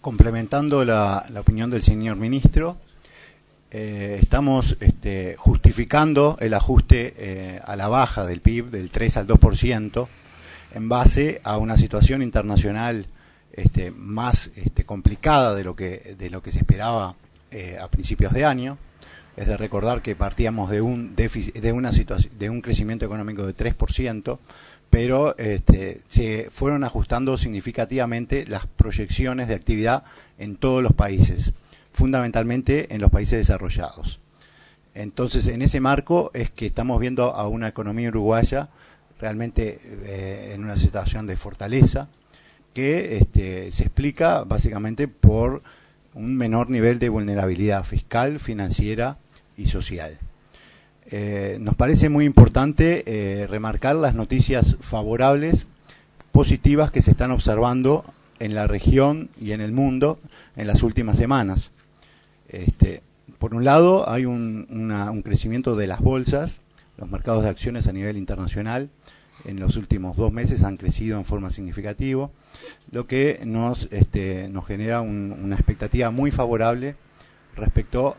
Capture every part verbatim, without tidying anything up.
complementando la, la opinión del señor ministro, eh, estamos este, justificando el ajuste eh, a la baja del P I B del tres al dos por ciento en base a una situación internacional este, más este, complicada de lo que, de lo que se esperaba eh, a principios de año. Es de recordar que partíamos de un déficit, de una situación, de un crecimiento económico de tres por ciento, pero este, se fueron ajustando significativamente las proyecciones de actividad en todos los países, fundamentalmente en los países desarrollados. Entonces, en ese marco es que estamos viendo a una economía uruguaya realmente eh, en una situación de fortaleza, que este, se explica básicamente por un menor nivel de vulnerabilidad fiscal, financiera y social. Eh, nos parece muy importante eh, remarcar las noticias favorables, positivas que se están observando en la región y en el mundo en las últimas semanas. Este, por un lado, hay un, una, un crecimiento de las bolsas, los mercados de acciones a nivel internacional en los últimos dos meses han crecido en forma significativa, lo que nos, este, nos genera un, una expectativa muy favorable respecto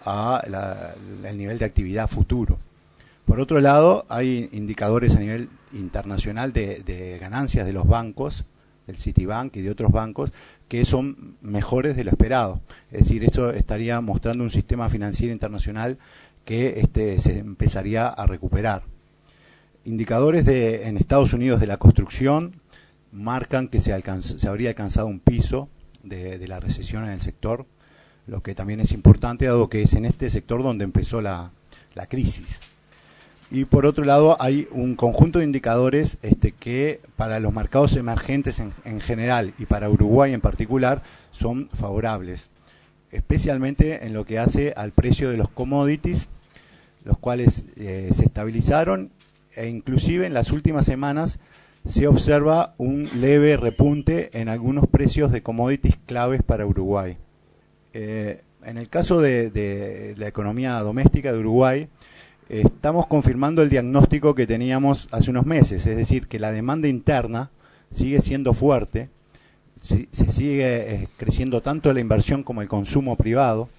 al nivel de actividad futuro. Por otro lado, hay indicadores a nivel internacional de, de ganancias de los bancos, del Citibank y de otros bancos, que son mejores de lo esperado. Es decir, esto estaría mostrando un sistema financiero internacional que este, se empezaría a recuperar. Indicadores de, en Estados Unidos de la construcción marcan que se, alcanz, se habría alcanzado un piso de, de la recesión en el sector, lo que también es importante, dado que es en este sector donde empezó la, la crisis. Y por otro lado, hay un conjunto de indicadores este, que para los mercados emergentes en, en general y para Uruguay en particular son favorables, especialmente en lo que hace al precio de los commodities, los cuales eh, se estabilizaron e inclusive en las últimas semanas se observa un leve repunte en algunos precios de commodities claves para Uruguay. Eh, en el caso de, de la economía doméstica de Uruguay, eh, estamos confirmando el diagnóstico que teníamos hace unos meses, es decir, que la demanda interna sigue siendo fuerte, se, se sigue eh, creciendo tanto la inversión como el consumo privado,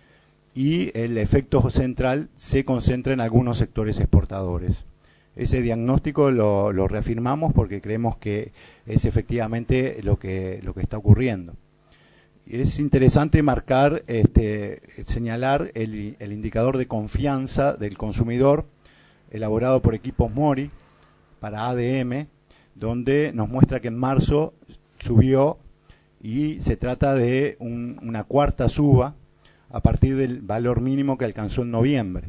y el efecto central se concentra en algunos sectores exportadores. Ese diagnóstico lo, lo reafirmamos porque creemos que es efectivamente lo que, lo que está ocurriendo. Es interesante marcar, este, señalar el, el indicador de confianza del consumidor elaborado por equipos Mori para A D M, donde nos muestra que en marzo subió y se trata de un, una cuarta suba a partir del valor mínimo que alcanzó en noviembre.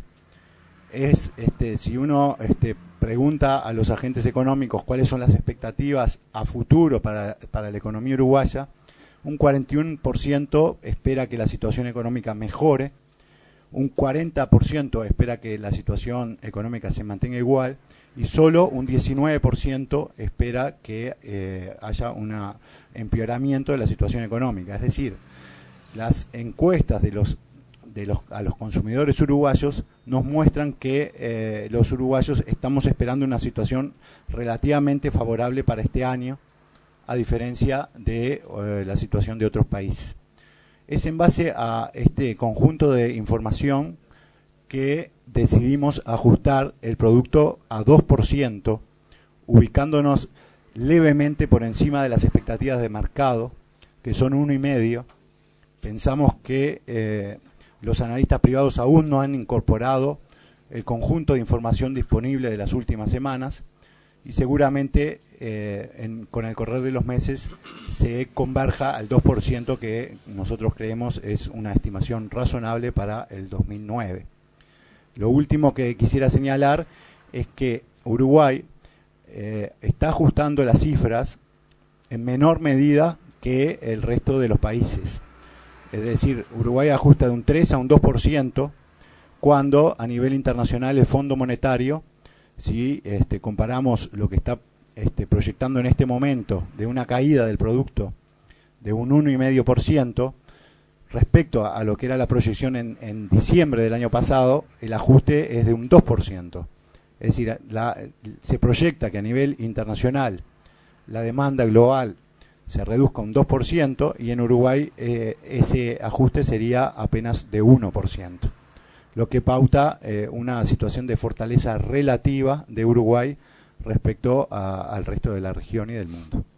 Es, este, si uno este, pregunta a los agentes económicos cuáles son las expectativas a futuro para, para la economía uruguaya, un cuarenta y uno por ciento espera que la situación económica mejore, un cuarenta por ciento espera que la situación económica se mantenga igual y solo un diecinueve por ciento espera que eh, haya un empeoramiento de la situación económica. Es decir, las encuestas de los de los, a los consumidores uruguayos nos muestran que eh, los uruguayos estamos esperando una situación relativamente favorable para este año, a diferencia de eh, la situación de otros países. Es en base a este conjunto de información que decidimos ajustar el producto a dos por ciento, ubicándonos levemente por encima de las expectativas de mercado, que son uno y medio. Pensamos que eh, los analistas privados aún no han incorporado el conjunto de información disponible de las últimas semanas y seguramente eh, en, con el correr de los meses se converja al dos por ciento, que nosotros creemos es una estimación razonable para el dos mil nueve. Lo último que quisiera señalar es que Uruguay eh, está ajustando las cifras en menor medida que el resto de los países. Es decir, Uruguay ajusta de un tres a un dos por ciento, cuando a nivel internacional el Fondo Monetario, si este, comparamos lo que está este, proyectando en este momento de una caída del producto de un uno coma cinco por ciento, respecto a, a lo que era la proyección en, en diciembre del año pasado, el ajuste es de un dos por ciento. Es decir, la, se proyecta que a nivel internacional la demanda global se reduzca un dos por ciento y en Uruguay eh, ese ajuste sería apenas de uno por ciento, lo que pauta eh, una situación de fortaleza relativa de Uruguay respecto a, al resto de la región y del mundo.